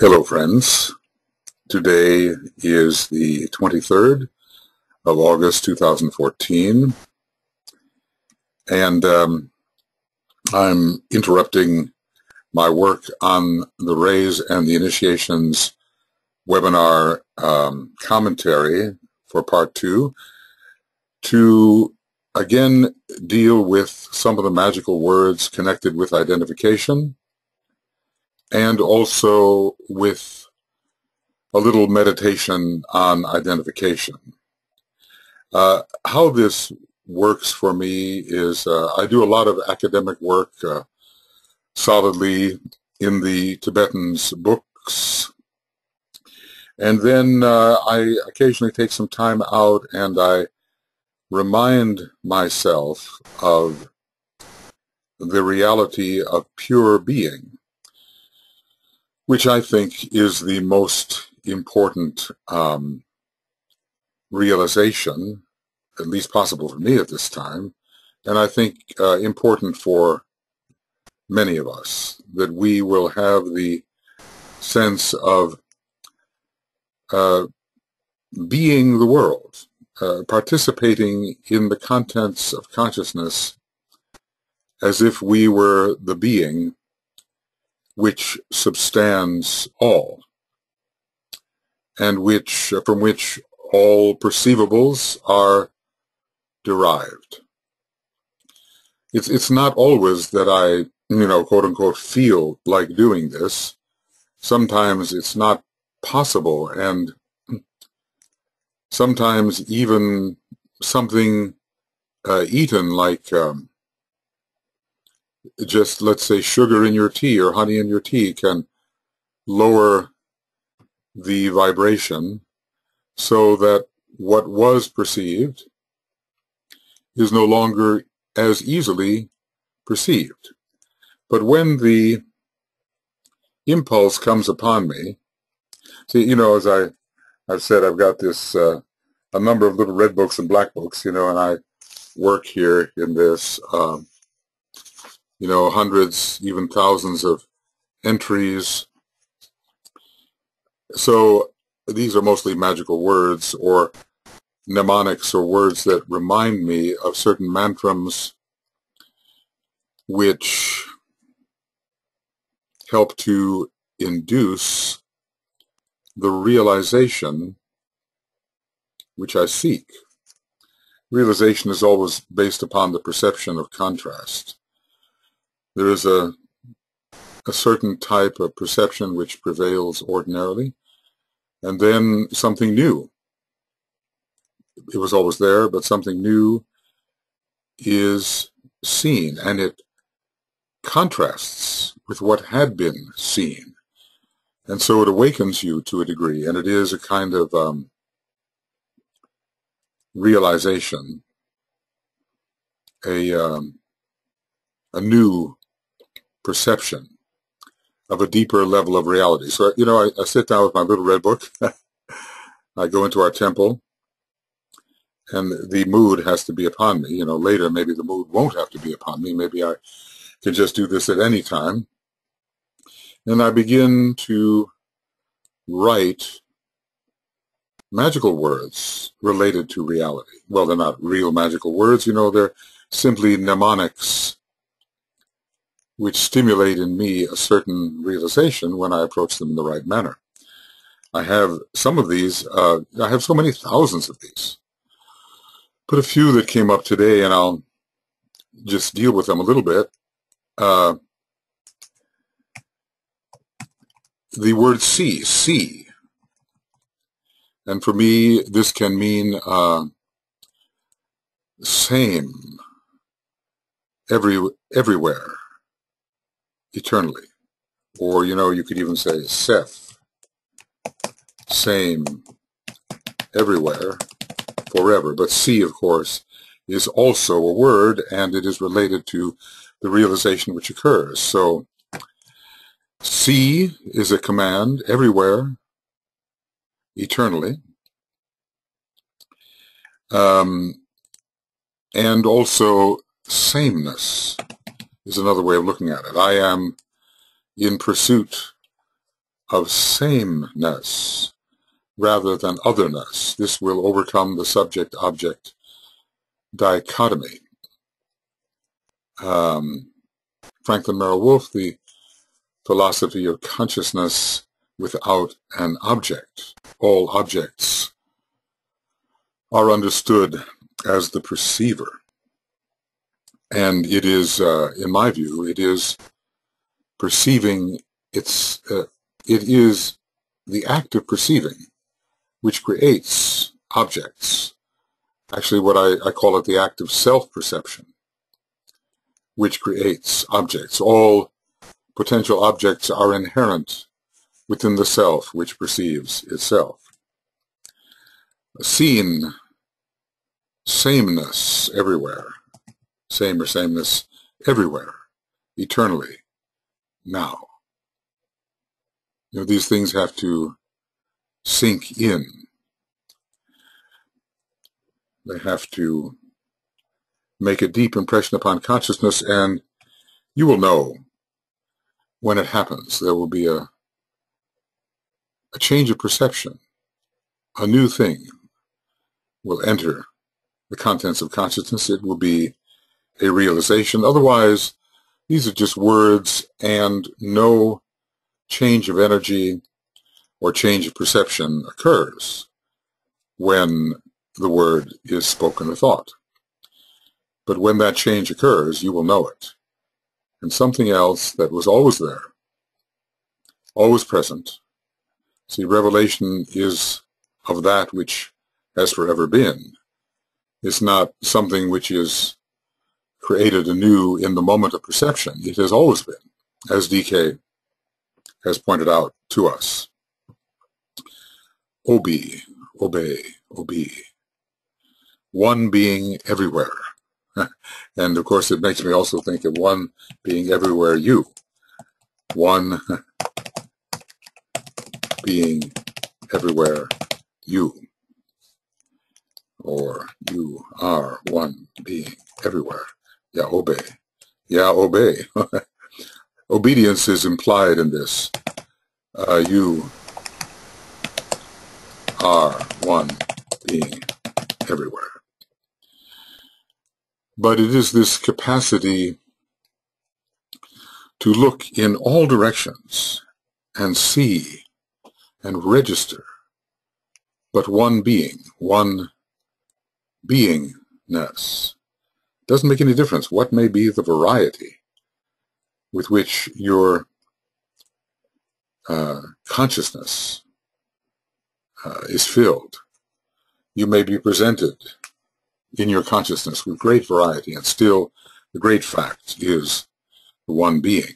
Hello, friends. Today is the 23rd of August, 2014, and I'm interrupting my work on the Rays and the Initiations webinar commentary for part 2 to again deal with some of the magical words connected with identification, and also with a little meditation on identification. How this works for me is I do a lot of academic work solidly in the Tibetan's books, and then I occasionally take some time out and I remind myself of the reality of pure being, which I think is the most important realization, at least possible for me at this time, and I think important for many of us, that we will have the sense of being the world, participating in the contents of consciousness as if we were the being which substands all, and from which all perceivables are derived. It's not always that I, quote unquote, feel like doing this. Sometimes it's not possible, and sometimes even something eaten like just, let's say, sugar in your tea or honey in your tea can lower the vibration so that what was perceived is no longer as easily perceived. But when the impulse comes upon me, see, as I've said, I've got this, a number of little red books and black books, and I work here in this, hundreds, even thousands of entries. So these are mostly magical words or mnemonics, or words that remind me of certain mantrams which help to induce the realization which I seek. Realization is always based upon the perception of contrast. There is a certain type of perception which prevails ordinarily, and then something new. It was always there, but something new is seen, and it contrasts with what had been seen. And so it awakens you to a degree, and it is a kind of realization, a new perception of a deeper level of reality. So, I sit down with my little red book. I go into our temple, and the mood has to be upon me. Later maybe the mood won't have to be upon me. Maybe I can just do this at any time. And I begin to write magical words related to reality. Well, they're not real magical words, they're simply mnemonics which stimulate in me a certain realization when I approach them in the right manner. I have some of these, I have so many thousands of these, but a few that came up today, and I'll just deal with them a little bit. The word see, and for me this can mean same, everywhere, eternally, or you could even say Seth, same, everywhere, forever. But see, of course, is also a word, and it is related to the realization which occurs. So see is a command, everywhere, eternally, and also sameness is another way of looking at it. I am in pursuit of sameness rather than otherness. This will overcome the subject-object dichotomy. Franklin Merrill Wolff, The Philosophy of Consciousness Without an Object. All objects are understood as the perceiver. And it is, in my view, it is perceiving, it is the act of perceiving which creates objects. Actually, what I call it the act of self-perception, which creates objects. All potential objects are inherent within the self which perceives itself. Seen, sameness everywhere, same or sameness everywhere, eternally, now. You know, these things have to sink in. They have to make a deep impression upon consciousness, and you will know when it happens. There will be a change of perception. A new thing will enter the contents of consciousness. It will be a realization. Otherwise, these are just words, and no change of energy or change of perception occurs when the word is spoken or thought. But when that change occurs, you will know it. And something else that was always there, always present. See, revelation is of that which has forever been. It's not something which is created anew in the moment of perception. It has always been, as DK has pointed out to us. Obey, obey, obey. One being everywhere. And of course it makes me also think of one being everywhere you. One being everywhere you. Or you are one being everywhere. Yeah, obey. Yeah, obey. Obedience is implied in this. You are one being everywhere. But it is this capacity to look in all directions and see and register but one being, one beingness. Doesn't make any difference what may be the variety with which your consciousness is filled. You may be presented in your consciousness with great variety, and still the great fact is the one being.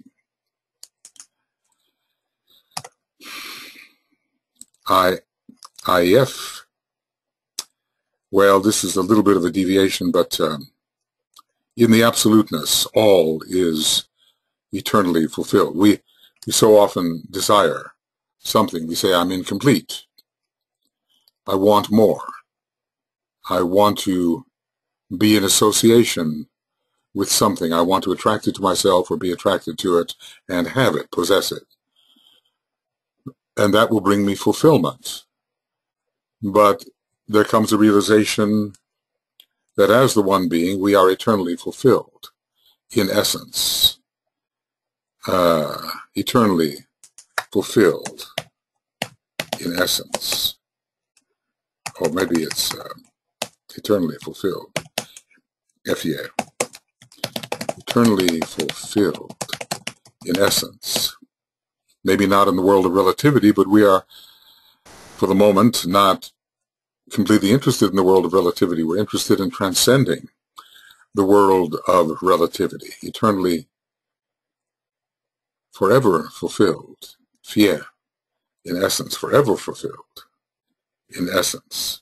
IF, well, this is a little bit of a deviation, but in the absoluteness, all is eternally fulfilled. We so often desire something. We say, I'm incomplete. I want more. I want to be in association with something. I want to attract it to myself or be attracted to it and have it, possess it. And that will bring me fulfillment. But there comes a realization that as the one being, we are eternally fulfilled in essence. Eternally fulfilled in essence. Or maybe it's eternally fulfilled. F-yeah. Eternally fulfilled in essence. Maybe not in the world of relativity, but we are, for the moment, not completely interested in the world of relativity. We're interested in transcending the world of relativity. Eternally, forever fulfilled. Fier, in essence, forever fulfilled, in essence.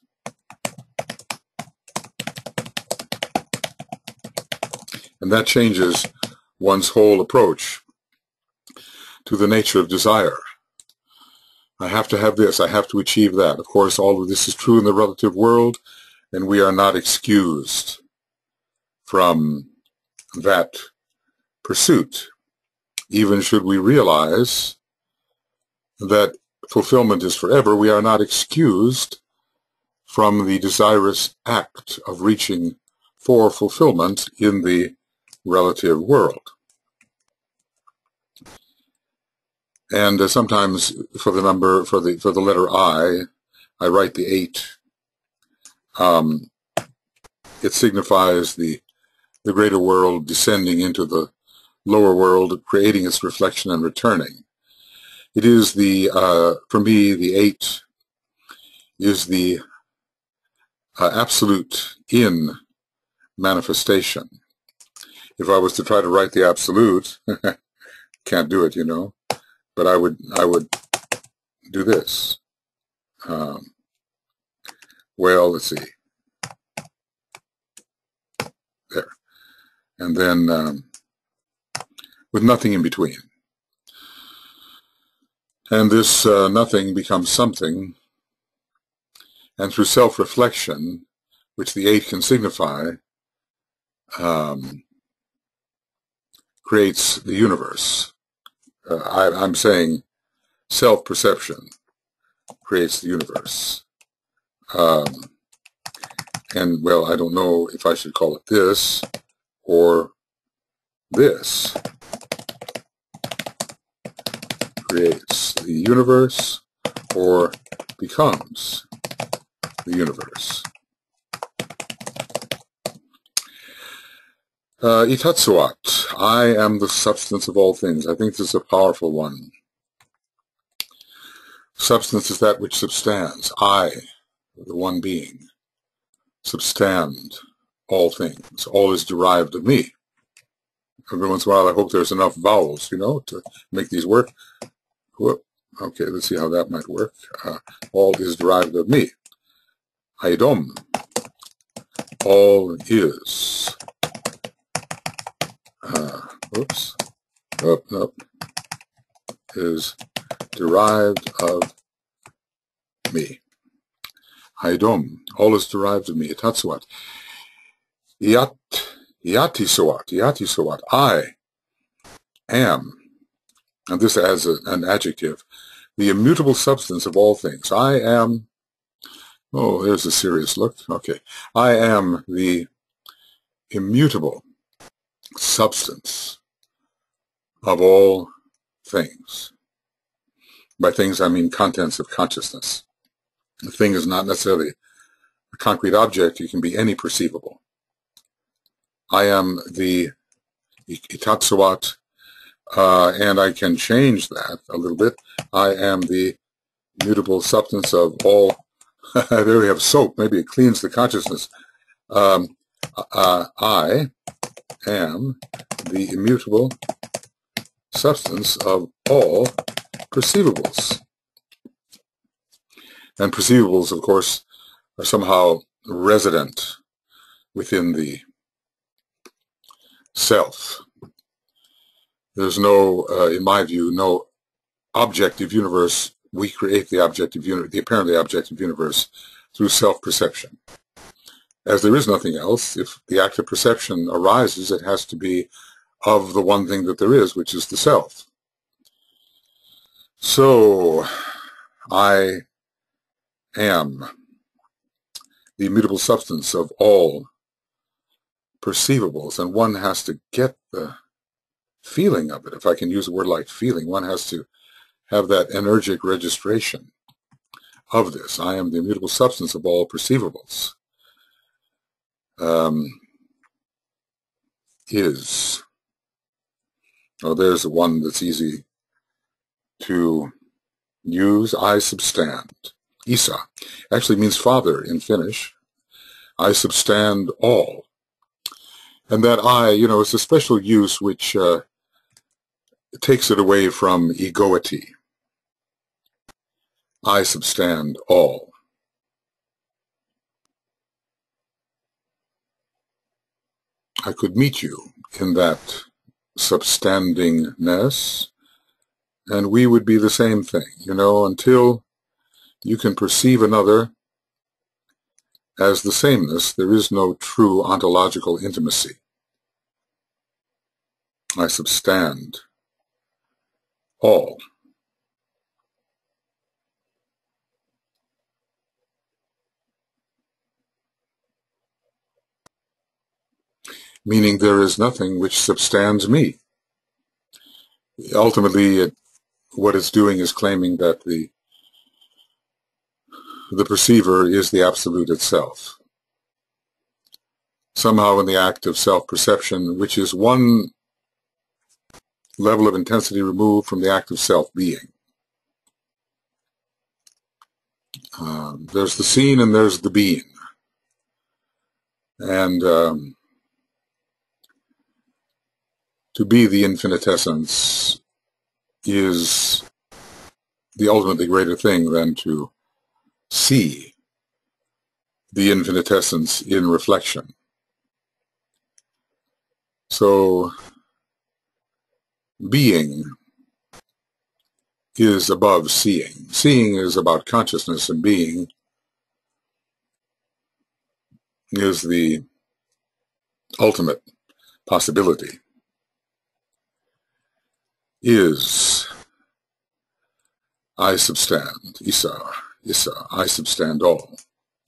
And that changes one's whole approach to the nature of desire. I have to have this, I have to achieve that. Of course, all of this is true in the relative world, and we are not excused from that pursuit, even should we realize that fulfillment is forever, we are not excused from the desirous act of reaching for fulfillment in the relative world. And sometimes for the letter I write the 8. It signifies the greater world descending into the lower world, creating its reflection and returning. It is for me, the 8 is the absolute in manifestation. If I was to try to write the absolute, can't do it, but I would do this. Well, let's see. There. And then with nothing in between. And this nothing becomes something, and through self-reflection, which the 8 can signify, creates the universe. I'm saying self-perception creates the universe. And, well, I don't know if I should call it this or this. Creates the universe or becomes the universe. Itatsuat, I am the substance of all things. I think this is a powerful one. Substance is that which substands. I, the one being, substand all things. All is derived of me. Every once in a while I hope there's enough vowels, to make these work. Whoop. Okay, let's see how that might work. All is derived of me. Haidom. All is. Oops. Nope. Is derived of me. Haidom. All is derived of me. Itatsuat. Yatisawat. I am. And this as an adjective. The immutable substance of all things. I am. Oh, there's a serious look. Okay. I am the immutable substance of all things. By things, I mean contents of consciousness. The thing is not necessarily a concrete object. It can be any perceivable. I am the Itatsuat, and I can change that a little bit. I am the immutable substance of all. There we have soap. Maybe it cleans the consciousness. I am the immutable substance of all perceivables. And perceivables, of course, are somehow resident within the self. There's no, in my view, no objective universe. We create the objective universe, the apparently objective universe, through self-perception. As there is nothing else, if the act of perception arises, it has to be of the one thing that there is, which is the self. So, I am the immutable substance of all perceivables, and one has to get the feeling of it. If I can use a word like feeling, one has to have that energetic registration of this. I am the immutable substance of all perceivables. Is. Oh, there's one that's easy to use. I substand. Isa actually means father in Finnish. I substand all. And that I, it's a special use which takes it away from egoity. I substand all. I could meet you in that substandingness, and we would be the same thing, until you can perceive another as the sameness, there is no true ontological intimacy. I substand all. meaning there is nothing which substands me. Ultimately, what it's doing is claiming that the perceiver is the absolute itself. Somehow in the act of self-perception, which is one level of intensity removed from the act of self-being. There's the seen and there's the being. And to be the infinitessence is the ultimately greater thing than to see the infinitessence in reflection. So being is above seeing. Seeing is about consciousness, and being is the ultimate possibility. Is I substand, Isa, I substand all.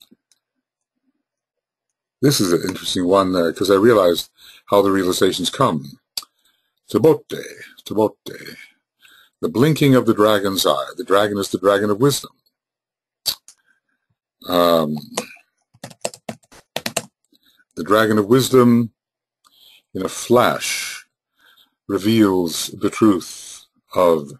This is an interesting one because I realized how the realizations come. Tabote, the blinking of the dragon's eye. The dragon is the dragon of wisdom. The dragon of wisdom, in a flash, reveals the truth of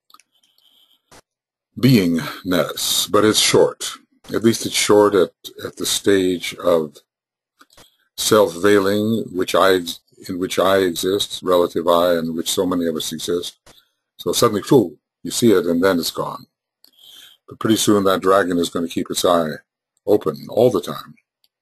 beingness, but it's short. At least it's short at the stage of self-veiling, in which I exist, relative I, in which so many of us exist. So suddenly, phew, you see it and then it's gone. But pretty soon that dragon is going to keep its eye open all the time.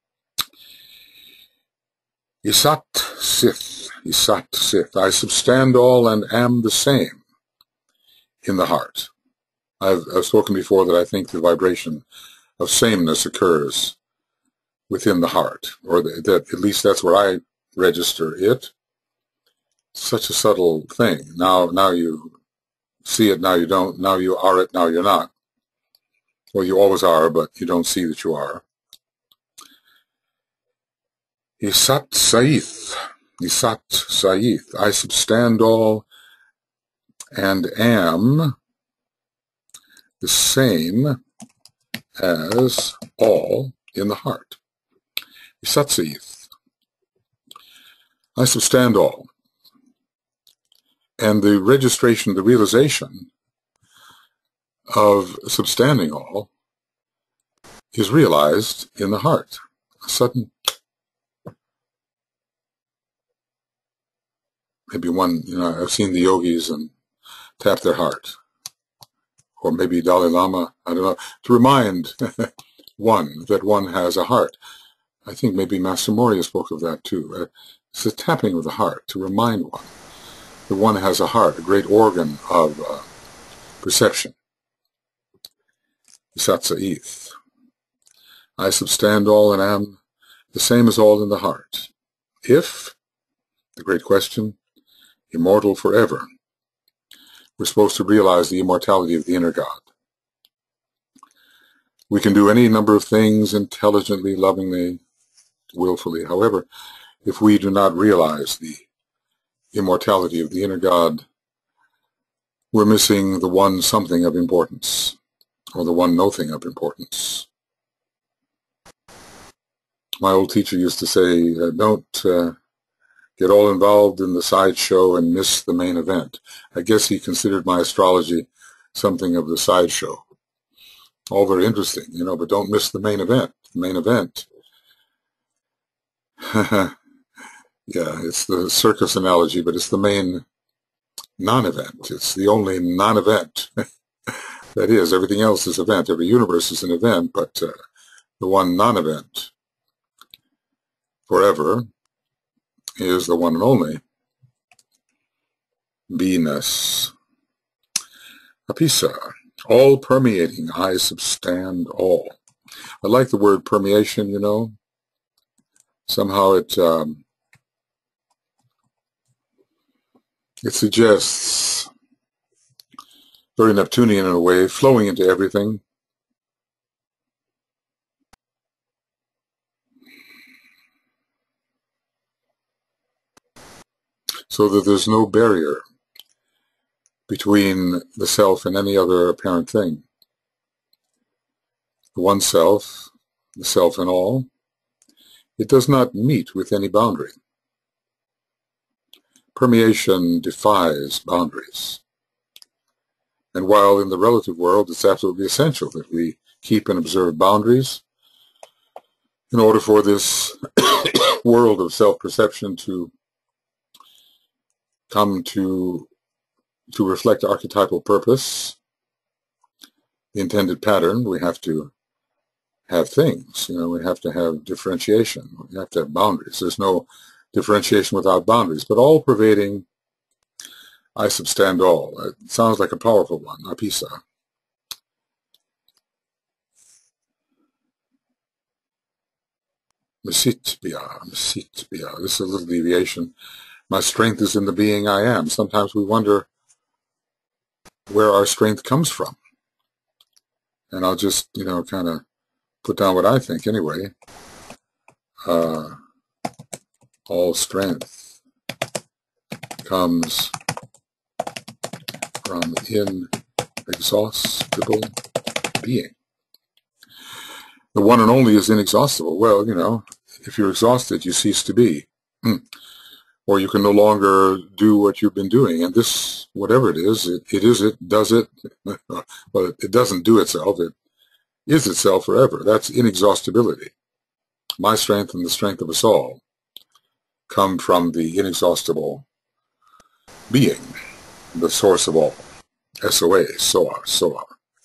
Isat Sith, I substand all and am the same in the heart. I've spoken before that I think the vibration of sameness occurs within the heart, or that at least that's where I register it. Such a subtle thing. Now you see it, now you don't. Now you are it, now you're not. Well, you always are, but you don't see that you are. Isat Saith, I substand all and am the same as all in the heart. Isat Saith, I substand all. And the registration, the realization of substanding all is realized in the heart. A sudden, maybe one, I've seen the yogis and tap their heart. Or maybe Dalai Lama, I don't know, to remind one that one has a heart. I think maybe Master Moria spoke of that too. It's the tapping of the heart to remind one that one has a heart, a great organ of perception. Isat Saith, I substand all and am the same as all in the heart. If, the great question, immortal forever, we're supposed to realize the immortality of the inner God. We can do any number of things intelligently, lovingly, willfully. However, if we do not realize the immortality of the inner God, we're missing the one something of importance, or the one nothing of importance. My old teacher used to say, don't get all involved in the sideshow and miss the main event. I guess he considered my astrology something of the sideshow. All very interesting, but don't miss the main event. The main event. Yeah, it's the circus analogy, but it's the main non-event. It's the only non-event. That is, everything else is event. Every universe is an event, but the one non-event forever is the one and only beingness. Apisa, all permeating, I substand all. I like the word permeation, Somehow it suggests, very Neptunian in a way, flowing into everything. so that there's no barrier between the self and any other apparent thing. The one self, the self in all, it does not meet with any boundary. Permeation defies boundaries. And while in the relative world it's absolutely essential that we keep and observe boundaries in order for this world of self-perception to come to reflect archetypal purpose, the intended pattern, we have to have things. We have to have differentiation. We have to have boundaries. There's no differentiation without boundaries, but all-pervading, I substand all. It sounds like a powerful one, Apisa. Masitbya. This is a little deviation. My strength is in the being I am. Sometimes we wonder where our strength comes from. And I'll just, kind of put down what I think anyway. All strength comes from inexhaustible being. The one and only is inexhaustible. Well, if you're exhausted, you cease to be. Or you can no longer do what you've been doing. And this, whatever it is, it does it. Well, it doesn't do itself. It is itself forever. That's inexhaustibility. My strength and the strength of us all come from the inexhaustible being, the source of all. SOA, Soa.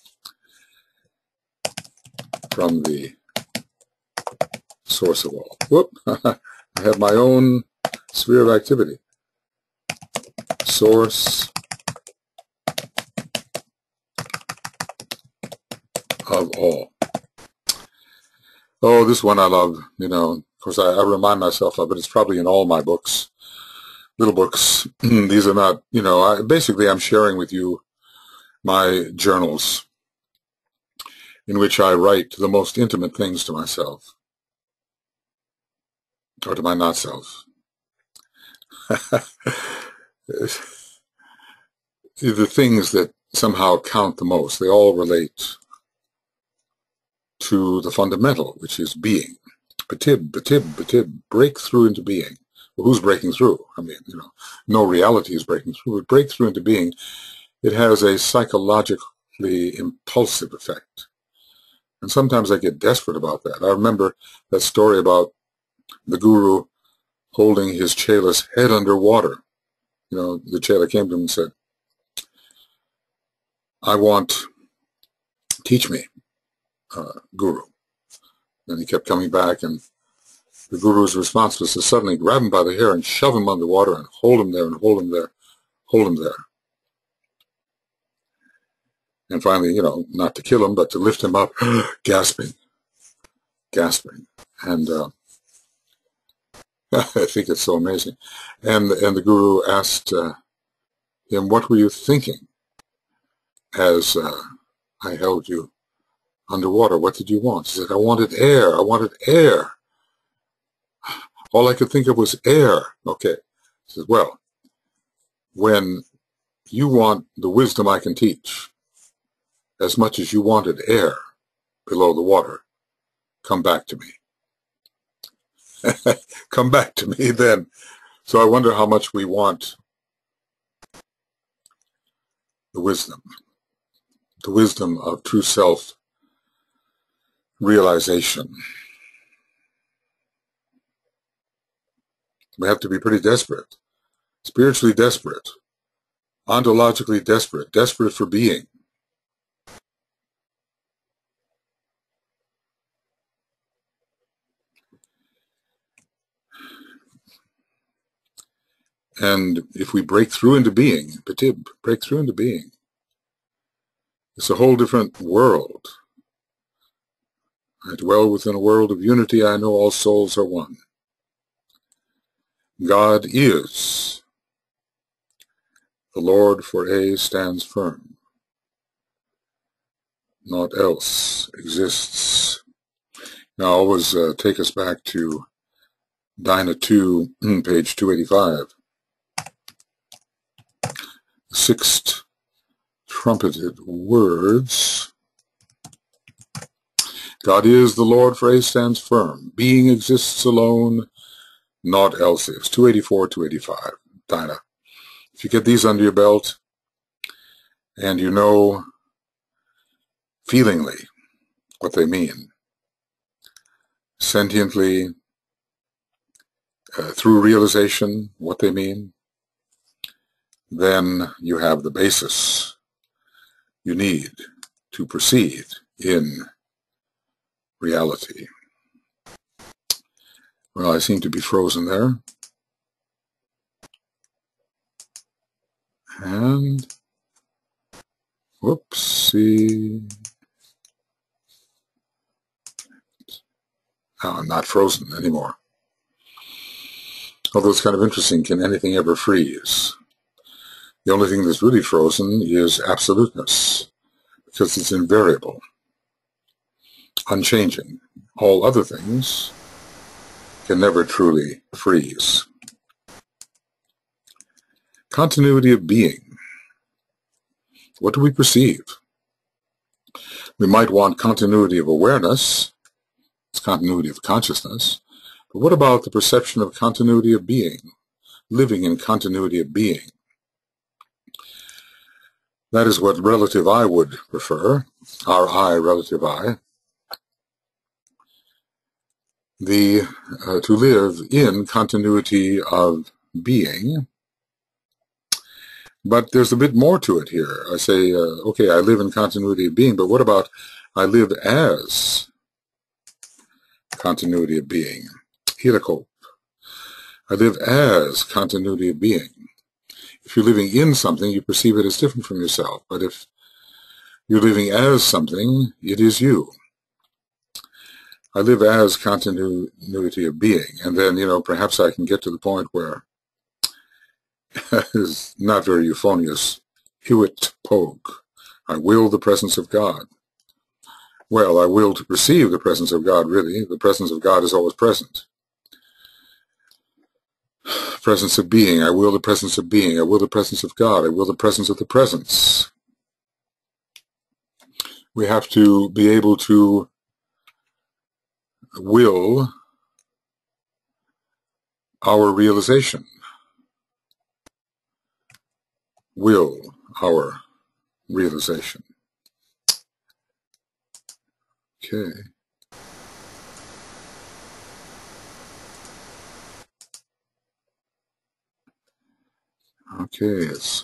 From the source of all. Whoop! I have my own sphere of activity. Source of all. Oh, this one I love. Of course, I remind myself of it. It's probably in all my books, little books. These are not, basically I'm sharing with you my journals in which I write the most intimate things to myself, or to my not-self. The things that somehow count the most, they all relate to the fundamental, which is being. Batib, break through into being. Well, who's breaking through? I mean, no reality is breaking through, but break through into being, it has a psychologically impulsive effect. And sometimes I get desperate about that. I remember that story about the guru holding his chela's head underwater. The chela came to him and said, teach me, guru. And he kept coming back, and the guru's response was to suddenly grab him by the hair and shove him underwater and hold him there and hold him there, hold him there. And finally, not to kill him, but to lift him up, gasping. And I think it's so amazing. And the guru asked him, what were you thinking as I held you underwater? What did you want? He said, I wanted air. All I could think of was air. Okay. He said, well, when you want the wisdom I can teach, as much as you wanted air below the water, come back to me. Come back to me then. So I wonder how much we want the wisdom of true self-realization. We have to be pretty desperate, spiritually desperate, ontologically desperate for being. And if we break through into being, break through into being, it's a whole different world. I dwell within a world of unity. I know all souls are one. God is. The Lord for A stands firm. Naught else exists. Now, always take us back to Dina 2, page 285. sixth trumpeted words. God is the Lord, for A stands firm. Being exists alone, naught else is. 284, 285. Dinah. If you get these under your belt, and you know feelingly what they mean, sentiently, through realization what they mean, then you have the basis you need to proceed in reality. Well, I seem to be frozen there. And, whoopsie. Now I'm not frozen anymore. Although it's kind of interesting, can anything ever freeze? The only thing that's really frozen is absoluteness, because it's invariable, unchanging. All other things can never truly freeze. Continuity of being. What do we perceive? We might want continuity of awareness. It's continuity of consciousness. But what about the perception of continuity of being, living in continuity of being? That is what relative I would prefer, our I, relative I. To live in continuity of being. But there's a bit more to it here. I say, okay, I live in continuity of being, but what about I live as continuity of being? Helicope. I live as continuity of being. If you're living in something, you perceive it as different from yourself. But if you're living as something, it is you. I live as continuity of being. And then, perhaps I can get to the point where it's not very euphonious. Hewitt Pogue. I will the presence of God. Well, I will to perceive the presence of God, really. The presence of God is always present. Presence of being. I will the presence of being. I will the presence of God. I will the presence of the presence. We have to be able to will our realization. Will our realization. Okay. Okay, it's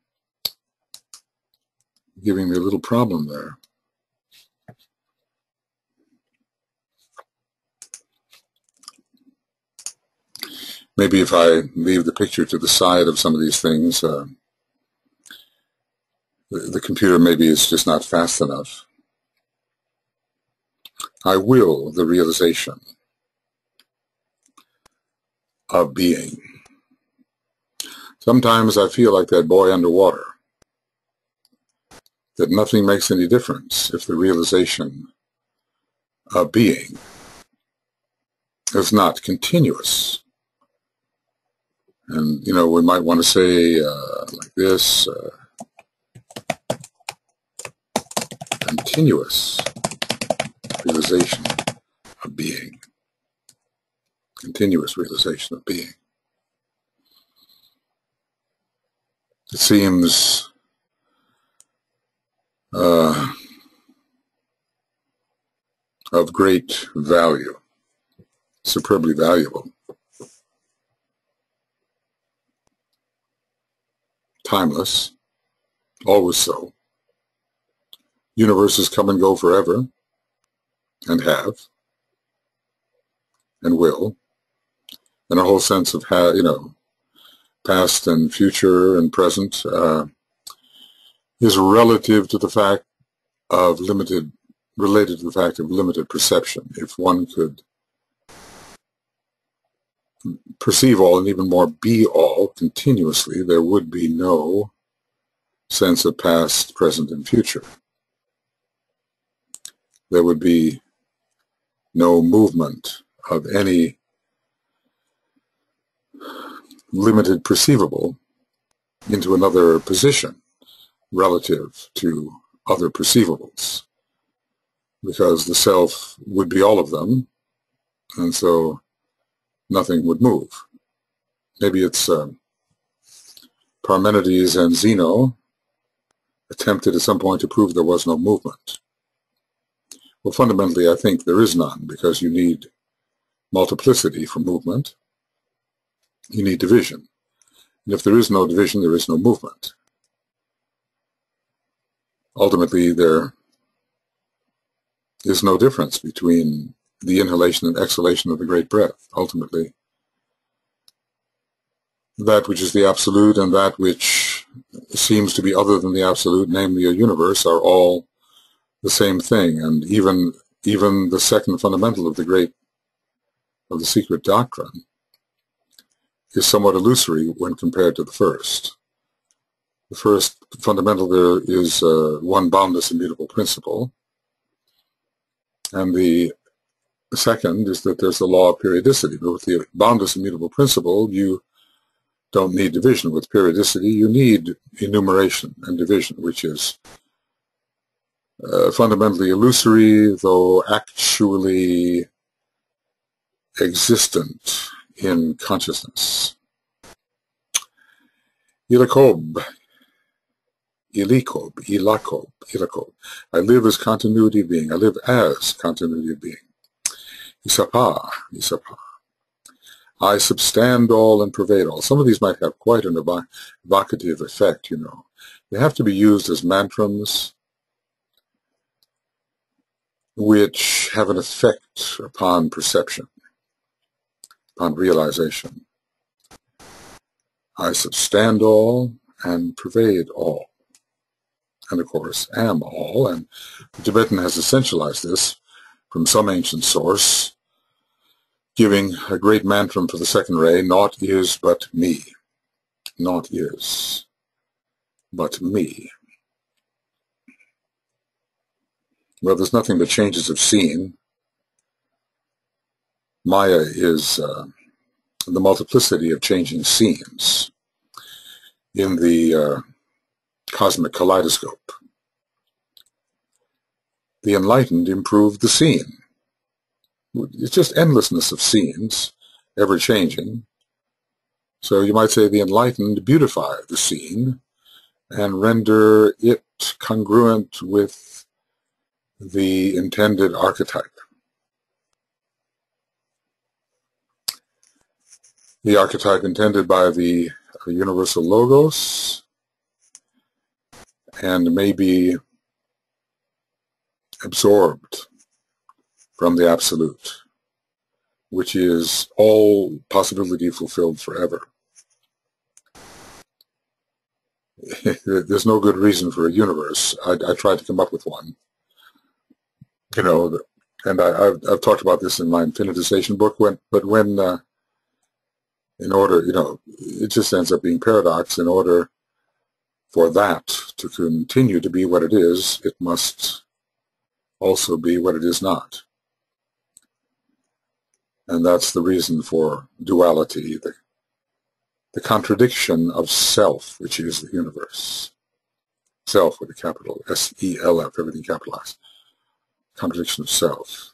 giving me a little problem there. Maybe if I leave the picture to the side of some of these things, the computer maybe is just not fast enough. I will the realization of being. Sometimes I feel like that boy underwater, that nothing makes any difference if the realization of being is not continuous. And, we might want to say like this, continuous realization of being. Continuous realization of being. It seems of great value, superbly valuable, timeless, always so. Universes come and go forever, and have, and will, and a whole sense of past and future and present is relative to the fact of related to the fact of limited perception. If one could perceive all and even more be all continuously, there would be no sense of past, present, and future. There would be no movement of any limited perceivable into another position relative to other perceivables, because the self would be all of them, and so nothing would move. Maybe it's Parmenides and Zeno attempted at some point to prove there was no movement. Well, fundamentally, I think there is none, because you need multiplicity for movement. You need division. And if there is no division, there is no movement. Ultimately, there is no difference between the inhalation and exhalation of the great breath. Ultimately, that which is the absolute and that which seems to be other than the absolute, namely a universe, are all the same thing. And even the second fundamental of the secret doctrine is somewhat illusory when compared to the first. The first fundamental there is one boundless immutable principle, and the second is that there's the law of periodicity. But with the boundless immutable principle, you don't need division. With periodicity, you need enumeration and division, which is fundamentally illusory, though actually existent in consciousness. Ilakob. I live as continuity of being. I live as continuity of being. Isapa. I substand all and pervade all. Some of these might have quite an evocative effect, you know. They have to be used as mantras which have an effect upon perception, upon realization. I substand all and pervade all, and of course am all, and the Tibetan has essentialized this from some ancient source, giving a great mantra for the second ray: naught is but me. Naught is but me. Well, there's nothing but changes of scene. Maya is the multiplicity of changing scenes in the cosmic kaleidoscope. The enlightened improve the scene. It's just endlessness of scenes, ever-changing. So you might say the enlightened beautify the scene and render it congruent with the intended archetype. The archetype intended by the universal logos, and may be absorbed from the absolute, which is all possibility fulfilled forever. There's no good reason for a universe. I tried to come up with one, you know, and I've talked about this in my infinitization book. In order, you know, it just ends up being paradox. In order for that to continue to be what it is, it must also be what it is not. And that's the reason for duality, the contradiction of self, which is the universe. Self with a capital S-E-L-F, everything capitalized. Contradiction of self.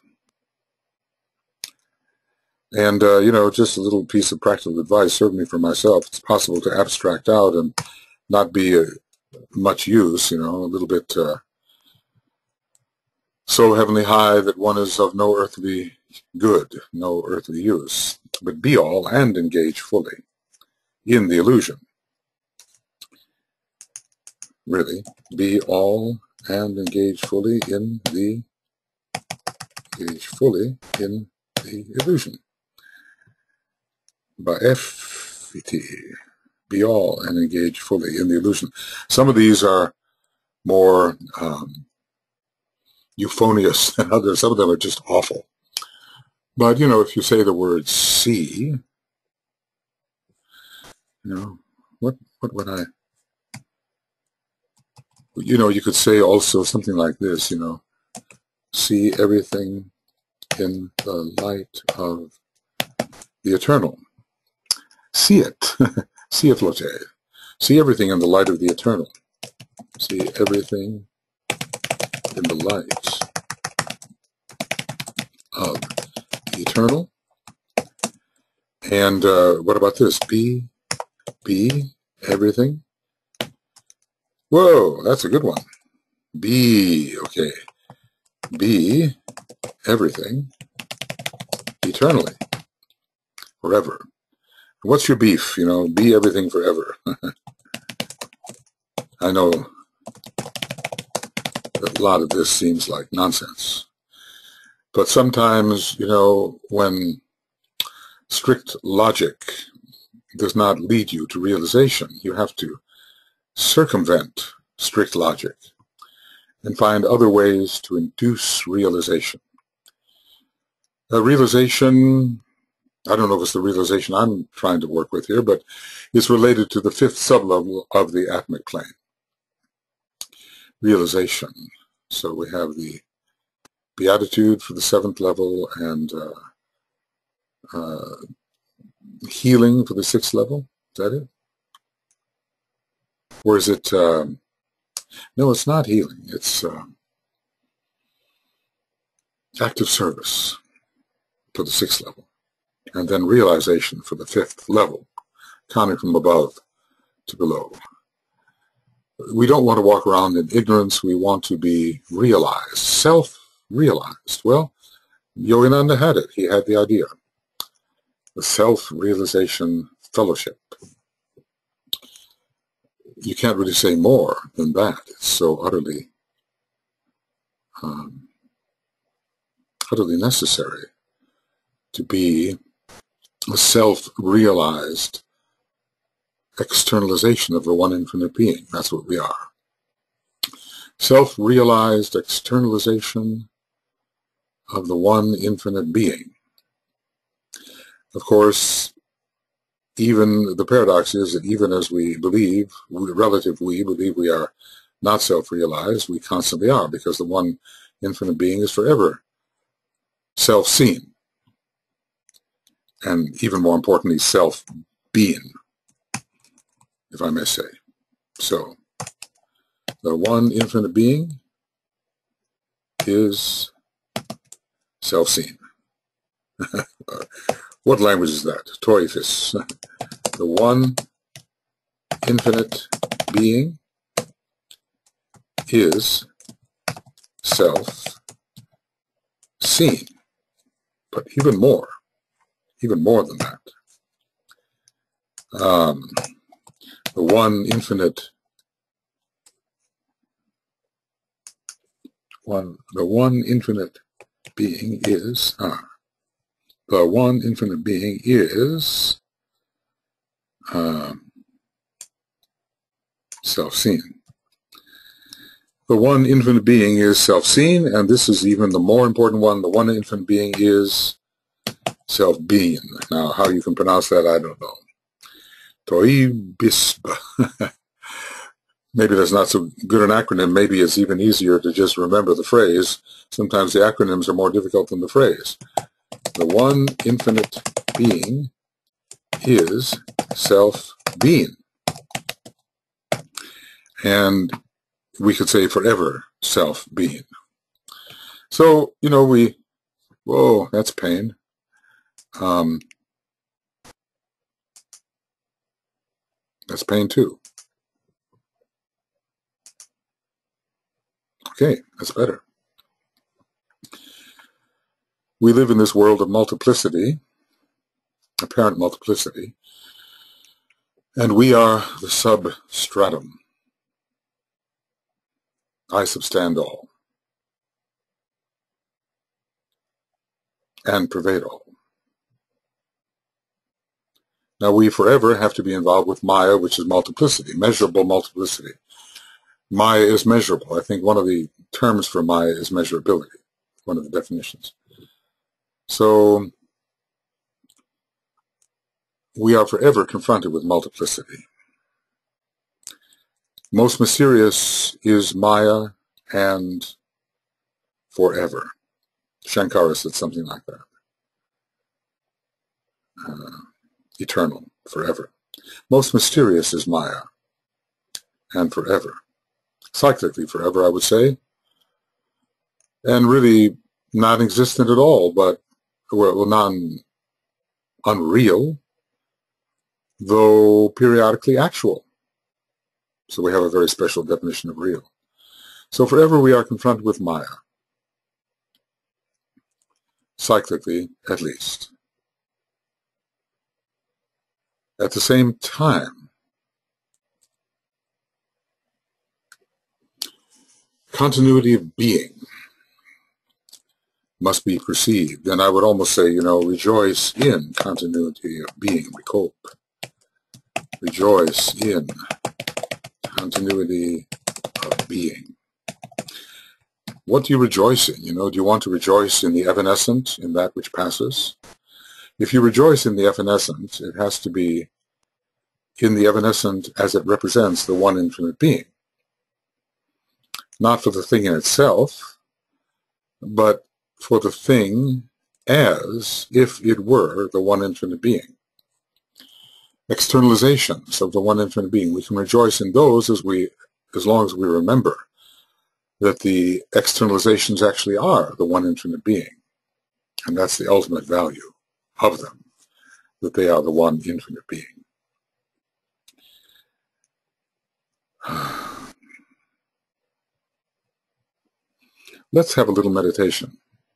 And, you know, just a little piece of practical advice, certainly for myself. It's possible to abstract out and not be much use, you know, a little bit so heavenly high that one is of no earthly good, no earthly use, but be all and engage fully in the illusion. Really, be all and engage fully in the illusion. Ba'efiti, be all and engage fully in the illusion. Some of these are more euphonious than others. Some of them are just awful. But, you know, if you say the word see, you know, what would I, you know, you could say also something like this, you know, see everything in the light of the eternal. See it. See it, Lotte. See everything in the light of the eternal. See everything in the light of the eternal. And what about this? Be everything. Whoa, that's a good one. Be, okay. Be everything eternally, forever. What's your beef? You know, be everything forever. I know that a lot of this seems like nonsense. But sometimes, you know, when strict logic does not lead you to realization, you have to circumvent strict logic and find other ways to induce realization. Realization, I don't know if it's the realization I'm trying to work with here, but it's related to the fifth sublevel of the atomic plane. Realization. So we have the beatitude for the seventh level and healing for the sixth level. Is that it? Or is it, no, it's not healing. It's active service for the sixth level. And then realization for the fifth level, counting from above to below. We don't want to walk around in ignorance. We want to be realized, self-realized. Well, Yogananda had it. He had the idea. The self-realization fellowship. You can't really say more than that. It's so utterly necessary to be a self-realized externalization of the one infinite being. That's what we are. Self-realized externalization of the one infinite being. Of course, even the paradox is that even as we believe, we believe we are not self-realized, we constantly are, because the one infinite being is forever self-seen, and even more importantly, self-being, if I may say. So, the one infinite being is self-seen. What language is that? Toifis. The one infinite being is self-seen. But even more than that. The one infinite being is self-seen. The one infinite being is self-seen, and this is even the more important one. The one infinite being is self-being. Now, how you can pronounce that, I don't know. Toibisba. Maybe that's not so good an acronym. Maybe it's even easier to just remember the phrase. Sometimes the acronyms are more difficult than the phrase. The one infinite being is self-being. And we could say forever self-being. So, you know, whoa, that's pain. That's pain too. Okay, that's better. We live in this world of multiplicity, apparent multiplicity, and we are the substratum. I substand all and pervade all. Now we forever have to be involved with Maya, which is multiplicity, measurable multiplicity. Maya is measurable. I think one of the terms for Maya is measurability, one of the definitions. So we are forever confronted with multiplicity. Most mysterious is Maya and forever. Shankara said something like that. Eternal, forever. Most mysterious is Maya and forever. Cyclically forever, I would say, and really non-existent at all, but, well, non-unreal, though periodically actual. So we have a very special definition of real. So forever we are confronted with Maya, cyclically at least. At the same time, continuity of being must be perceived. And I would almost say, rejoice in continuity of being, Rikope. Rejoice in continuity of being. What do you rejoice in? Do you want to rejoice in the evanescent, in that which passes? If you rejoice in the evanescent, it has to be in the evanescent as it represents the one infinite being. Not for the thing in itself, but for the thing as if it were the one infinite being. Externalizations of the one infinite being, we can rejoice in those as long as we remember that the externalizations actually are the one infinite being. And that's the ultimate value of them, that they are the one infinite being. Let's have a little meditation.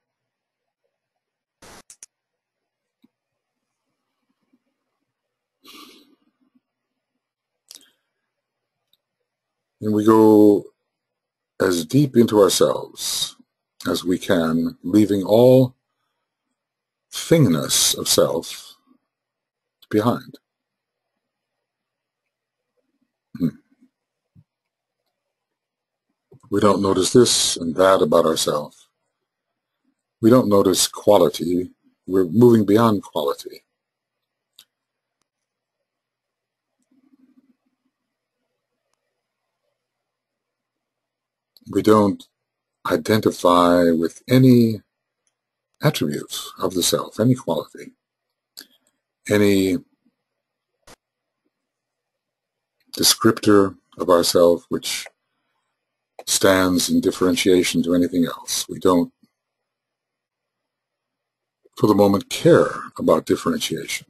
And we go as deep into ourselves as we can, leaving all thingness of self behind. We don't notice this and that about ourselves. We don't notice quality. We're moving beyond quality. We don't identify with any attributes of the self, any quality, any descriptor of ourself which stands in differentiation to anything else. We don't, for the moment, care about differentiation.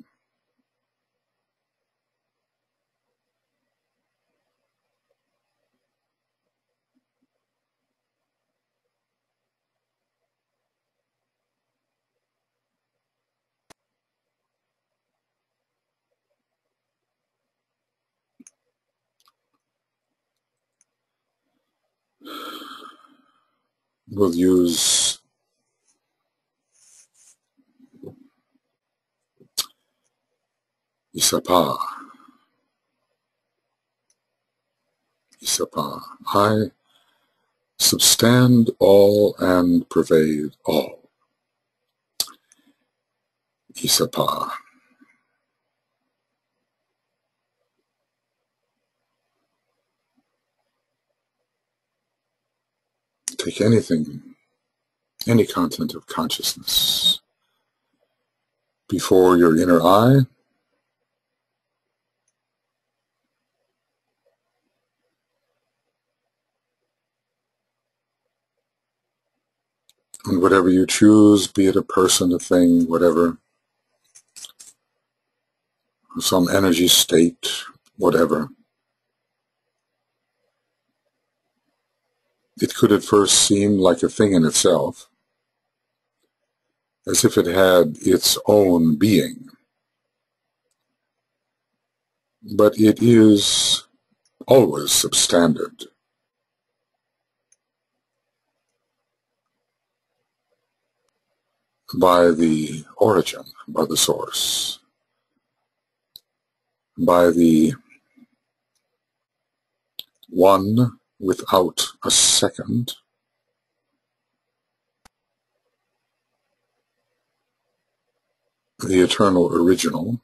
We'll use Isapa. Isapa. I substand all and pervade all. Isapa. Take anything, any content of consciousness before your inner eye, and whatever you choose, be it a person, a thing, whatever, some energy state, whatever. It could at first seem like a thing in itself, as if it had its own being. But it is always substandard. By the origin, by the source, by the one without a second, the eternal original,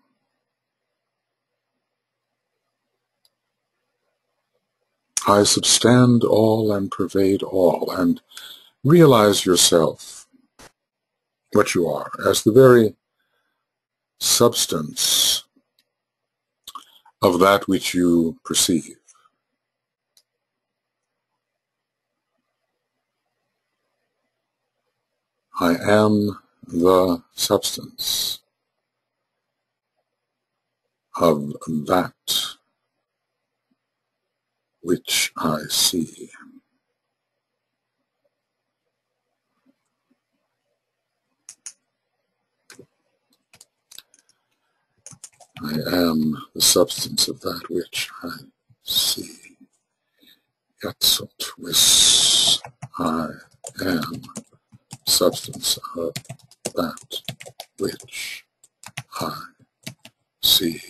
I substand all and pervade all, and realize yourself, what you are, as the very substance of that which you perceive. I am the substance of that which I see. I am the substance of that which I see. Yatsut vis. I am substance of that which I see.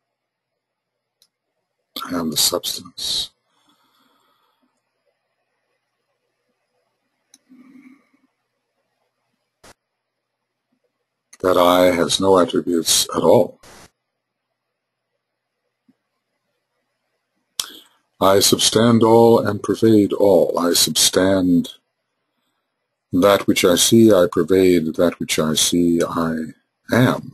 I am the substance. That I has no attributes at all. I substand all and pervade all. I substand that which I see, I pervade that which I see, I am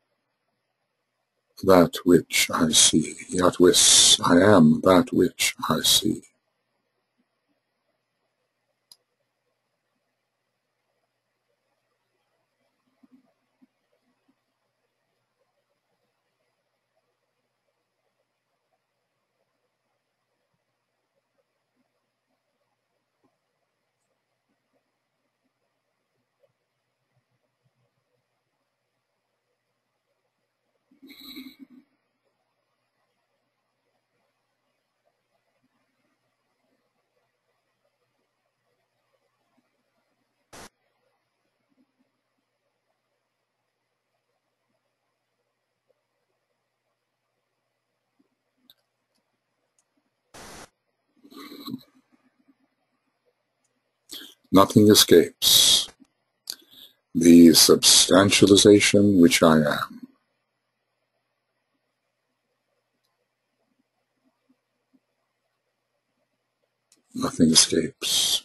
that which I see. Yatvis, I am that which I see. Nothing escapes the substantialization which I am. Nothing escapes.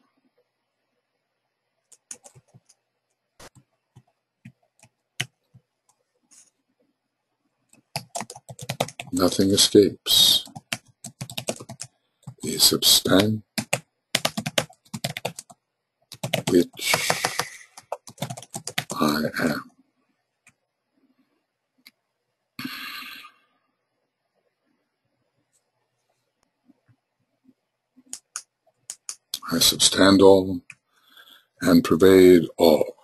Nothing escapes the substan which I am. I substand all and pervade all.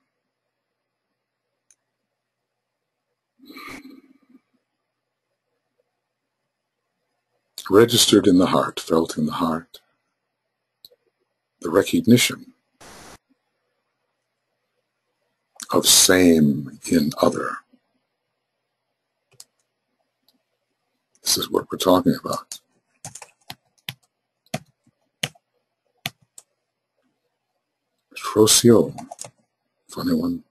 Registered in the heart, felt in the heart, the recognition of same in other. This is what we're talking about. Trocio, funny one.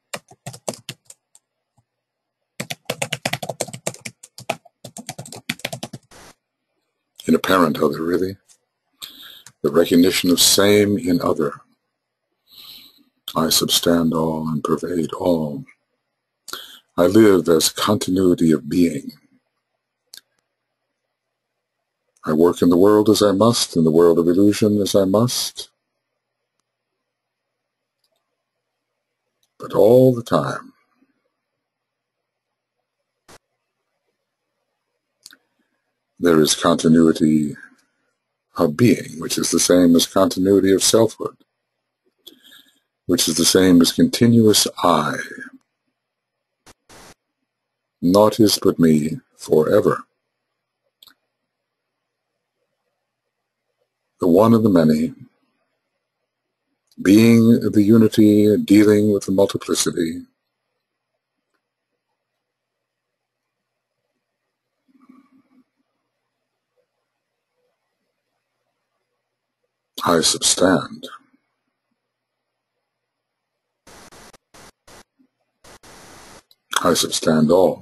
In apparent other, really. The recognition of same in other. I substand all and pervade all. I live as continuity of being. I work in the world as I must, in the world of illusion as I must. But all the time, there is continuity of being, which is the same as continuity of selfhood, which is the same as continuous I. Naught is but me forever. The one and the many, being the unity, dealing with the multiplicity. I substand. I substand all.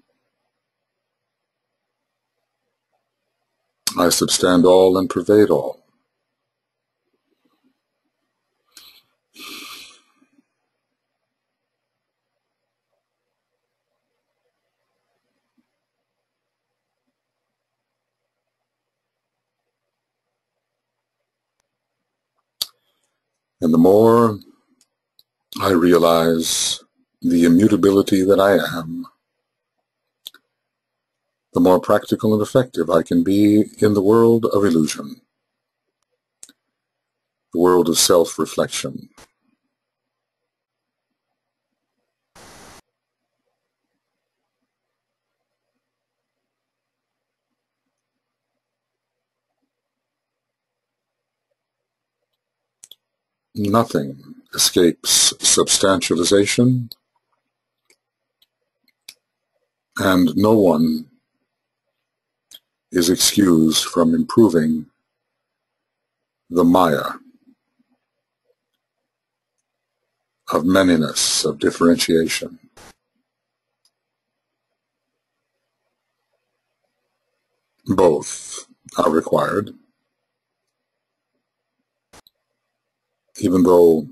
I substand all and pervade all. And the more I realize the immutability that I am, the more practical and effective I can be in the world of illusion, the world of self-reflection. Nothing escapes substantialization, and no one is excused from improving the Maya of manyness, of differentiation. Both are required, even though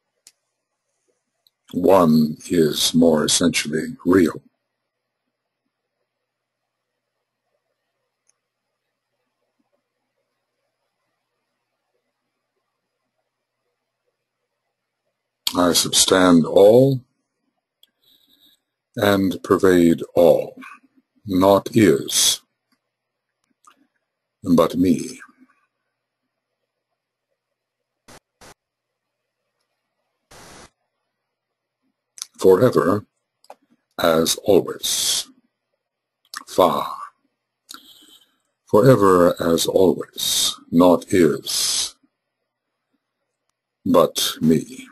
one is more essentially real. I substand all and pervade all. Naught is, but me. Forever, as always. Fa. Forever, as always. Naught is, but me.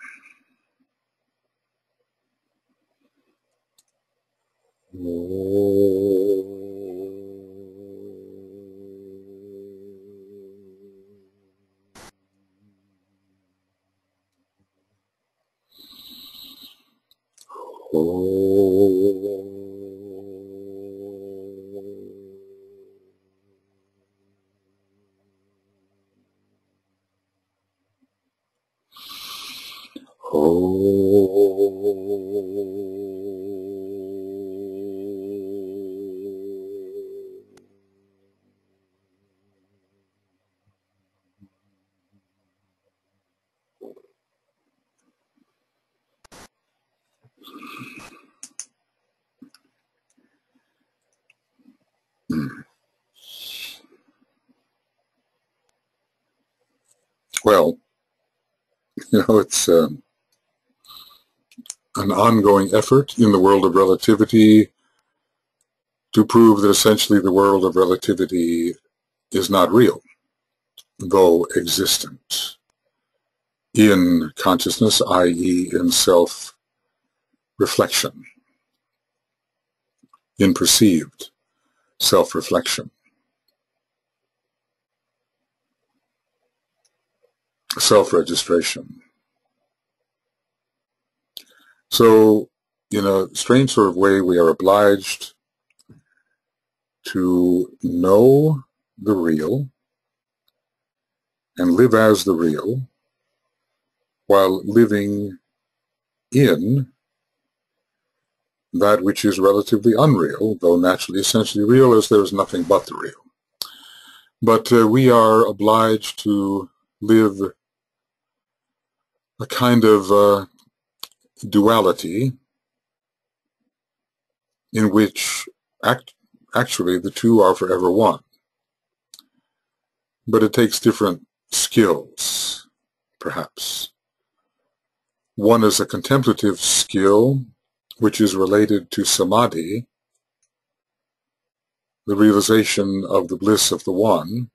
Well, it's an ongoing effort in the world of relativity to prove that essentially the world of relativity is not real, though existent in consciousness, i.e. in self-reflection, in perceived self-reflection. Self-registration. So, in a strange sort of way, we are obliged to know the real and live as the real while living in that which is relatively unreal, though naturally essentially real, as there is nothing but the real. But we are obliged to live a kind of duality in which actually the two are forever one. But it takes different skills, perhaps. One is a contemplative skill, which is related to samadhi, the realization of the bliss of the one,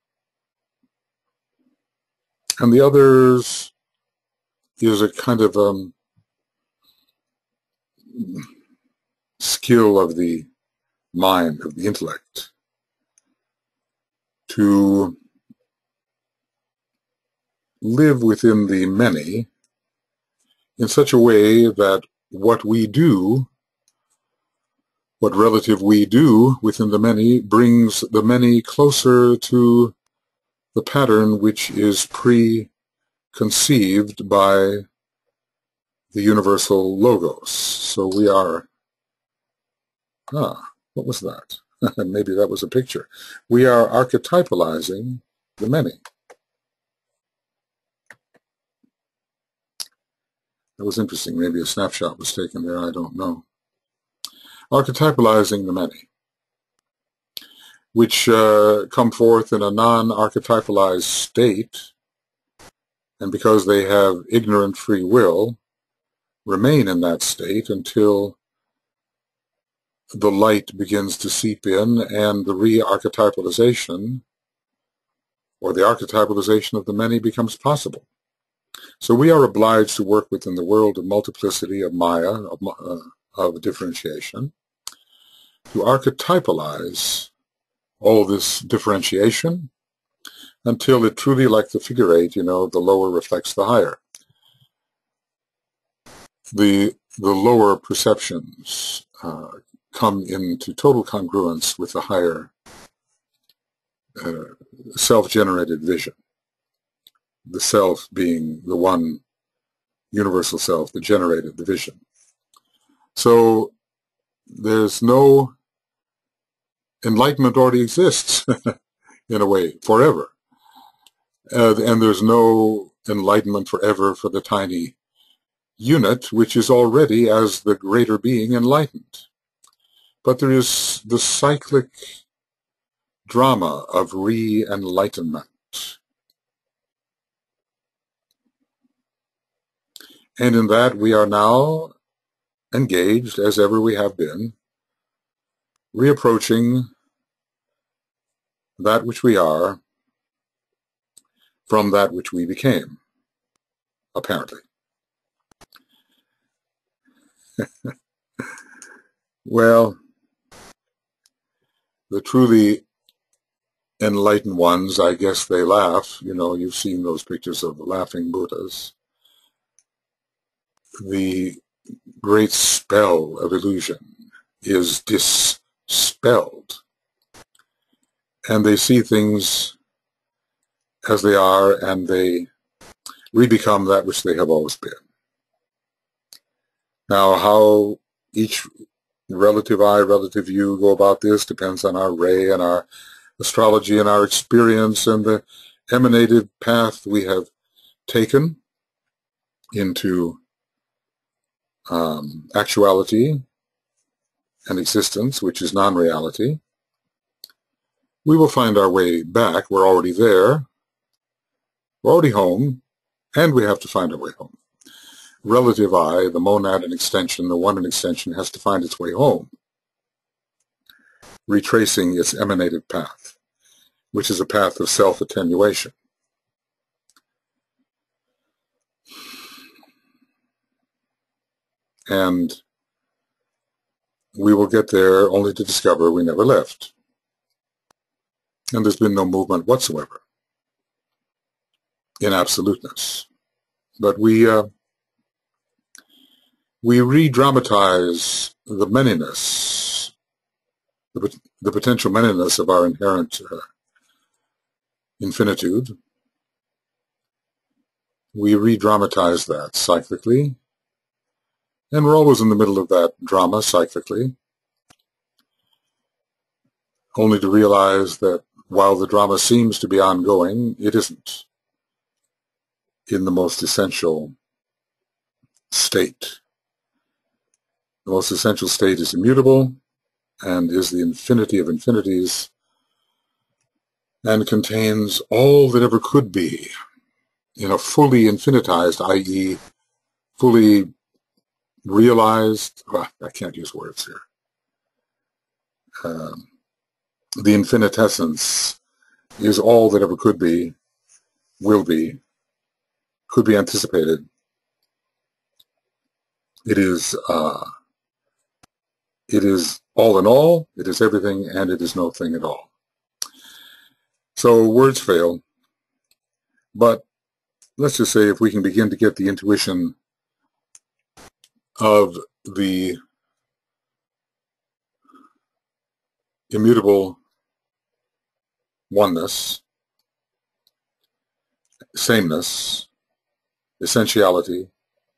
and the others is a kind of skill of the mind, of the intellect, to live within the many in such a way that what we do, what relative we do within the many, brings the many closer to the pattern which is preconceived by the universal logos. So we are, what was that? Maybe that was a picture. We are archetypalizing the many. That was interesting. Maybe a snapshot was taken there. I don't know. Archetypalizing the many, which come forth in a non-archetypalized state, and because they have ignorant free will, remain in that state until the light begins to seep in and the re-archetypalization, or the archetypalization of the many, becomes possible. So we are obliged to work within the world of multiplicity, of Maya, of differentiation, to archetypalize all this differentiation until it truly, like the figure eight, the lower reflects the higher. The lower perceptions come into total congruence with the higher self-generated vision. The self being the one universal self that generated the vision. So there's no enlightenment already exists in a way forever, and there's no enlightenment forever for the tiny unit, which is already as the greater being enlightened. But there is the cyclic drama of re-enlightenment. And in that we are now engaged, as ever we have been, reapproaching that which we are from that which we became, apparently. Well, the truly enlightened ones, I guess they laugh. You've seen those pictures of the laughing Buddhas. The great spell of illusion is dispelled, and they see things as they are, and they re-become that which they have always been. Now, how each relative I, relative you go about this depends on our ray and our astrology and our experience and the emanated path we have taken into actuality and existence, which is non-reality. We will find our way back. We're already there. We're already home, and we have to find our way home. Relative I, the monad in extension, the one in extension, has to find its way home, retracing its emanated path, which is a path of self-attenuation. And we will get there only to discover we never left. And there's been no movement whatsoever in absoluteness. But we re-dramatize the manyness, the potential manyness of our inherent infinitude. We re-dramatize that cyclically, and we're always in the middle of that drama cyclically, only to realize that while the drama seems to be ongoing, it isn't in the most essential state. The most essential state is immutable and is the infinity of infinities and contains all that ever could be in a fully infinitized, i.e. fully realized, well, I can't use words here. The infinitessence is all that ever could be, will be, could be anticipated. It is all in all, it is everything, and it is no thing at all. So words fail, but let's just say if we can begin to get the intuition of the immutable oneness, sameness, essentiality,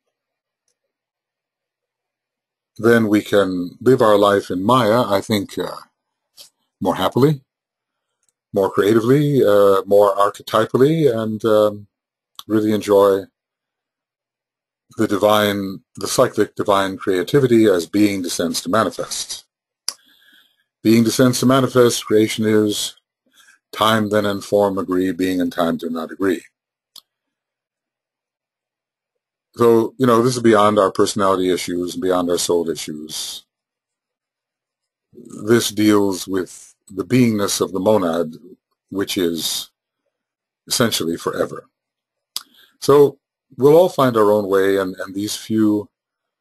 then we can live our life in Maya, I think, more happily, more creatively, more archetypally, and really enjoy the cyclic divine creativity as being descends to manifest. Being descends to manifest, creation is, time then and form agree, being and time do not agree. So, this is beyond our personality issues, beyond our soul issues. This deals with the beingness of the monad, which is essentially forever. So we'll all find our own way, and these few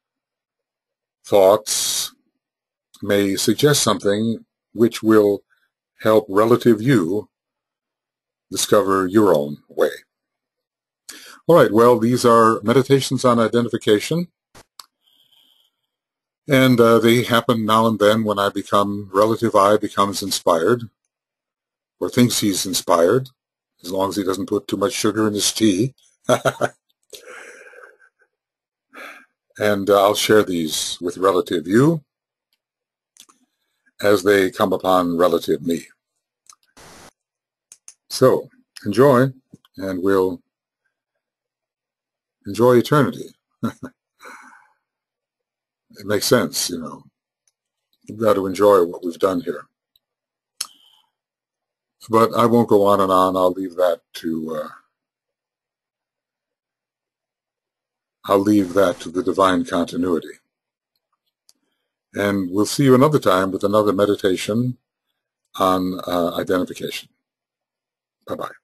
thoughts may suggest something which will help relative you discover your own way. All right, well, these are meditations on identification, and they happen now and then when relative I becomes inspired, or thinks he's inspired, as long as he doesn't put too much sugar in his tea. And I'll share these with relative you as they come upon relative me. So, enjoy, and we'll enjoy eternity. It makes sense, You've got to enjoy what we've done here. But I won't go on and on. I'll leave that to the divine continuity. And we'll see you another time with another meditation on identification. Bye-bye.